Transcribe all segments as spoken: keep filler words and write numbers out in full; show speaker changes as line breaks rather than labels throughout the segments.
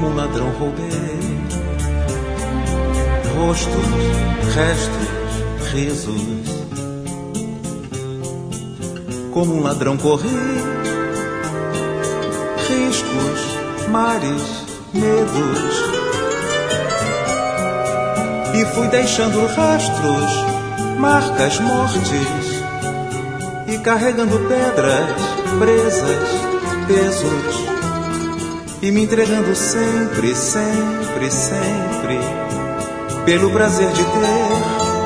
como um ladrão roubei rostos, restos, risos. Como um ladrão corri riscos, mares, medos, e fui deixando rastros, marcas, mortes, e carregando pedras, presas, pesos, e me entregando sempre, sempre, sempre, pelo prazer de ter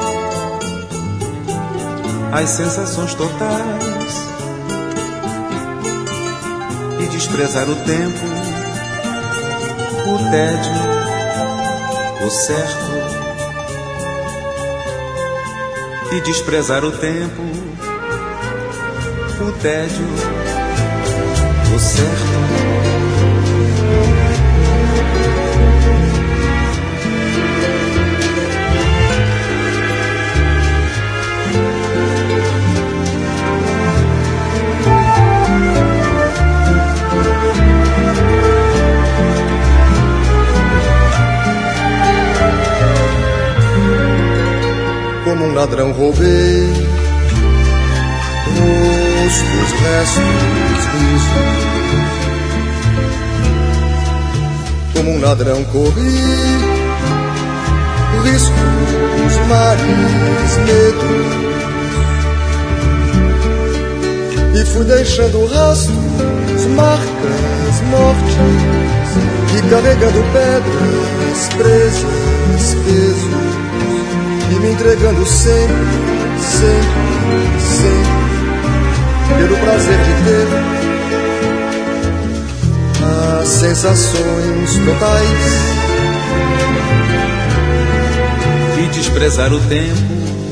as sensações totais e desprezar o tempo, o tédio, o certo, e desprezar o tempo, o tédio, o certo.
Como um ladrão roubei rostos, restos, risos. Como um ladrão corri riscos, mares, medos, e fui deixando rastros, marcas, mortes, e carregando pedras, presas, pesos, e me entregando sempre, sempre, sempre, pelo prazer de ter as sensações totais
e desprezar o tempo,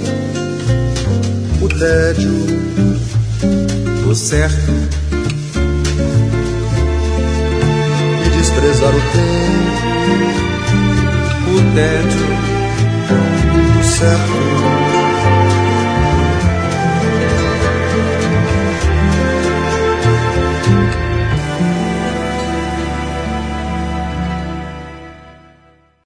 o tédio,
o certo,
e desprezar o tempo,
o tédio,
certo.